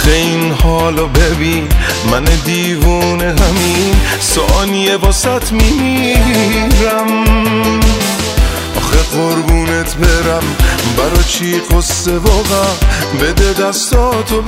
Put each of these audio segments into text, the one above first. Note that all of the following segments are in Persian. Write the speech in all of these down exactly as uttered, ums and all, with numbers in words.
آخه این حالو ببین، من دیوونه همین ثانیه واسط میمیرم. آخه قربونت برم، برا چی قصه واقعا؟ بده دستاتو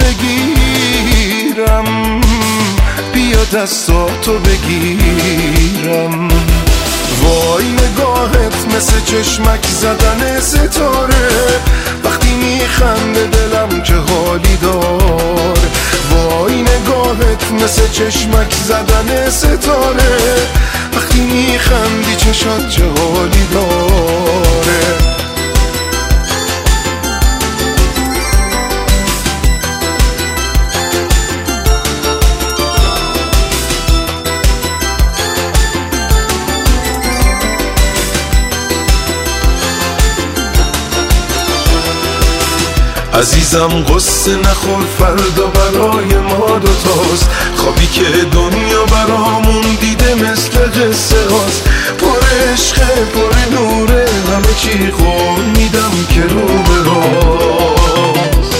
بگیرم، بیا دستاتو بگیرم. وای نگاهت مثل چشمک زدن ستاره، وقتی میخنده دلم چه حالی دار. وای نگاهت مثل چشمک زدن ستاره، وقتی میخندی چشات چه حالی داره. عزیزم قصه نخور، فردا برای ما دوتاست. خوابی که دنیا برامون دیده مثل قصه هاست. پر عشقه پر نوره، همه چی قول میدم که رو به راست.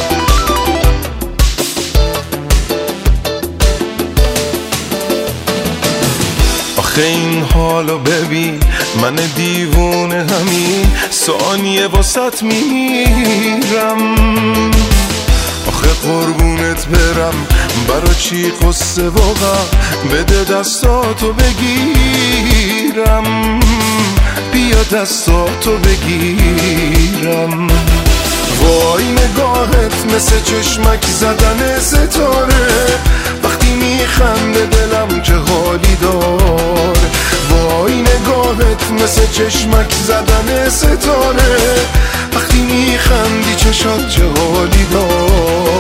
آخه این حالو ببین، من دیوونه همین ثانیه واسط میمیرم. آخه قربونت برم، برا چی قصه واقعا؟ بده دستاتو بگیرم، بیا دستاتو بگیرم. وای نگاهت مثل چشمک زدن ستاره، وقتی میخنده دلم چه حالی دار. وای نگاهت مثل چشمک زدن ستاره، وقتی میخندی چشات چه حالی دار.